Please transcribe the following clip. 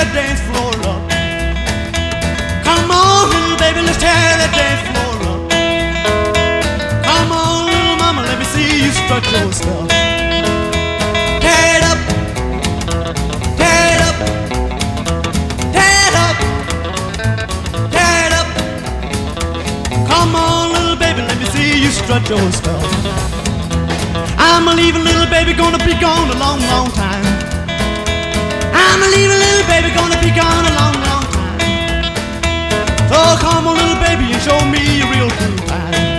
that dance floor up. Come on, little baby, let's tear that dance floor up. Come on, little mama, let me see you strut your stuff. Tear it up, tear it up, tear it up, tear it up. Come on, little baby, let me see you strut your stuff. I'm a leaving, little baby, gonna be gone a long, long time. I'm a leaving, little baby, gonna be gone a long, long time. So come on, little baby, and show me a real cool time.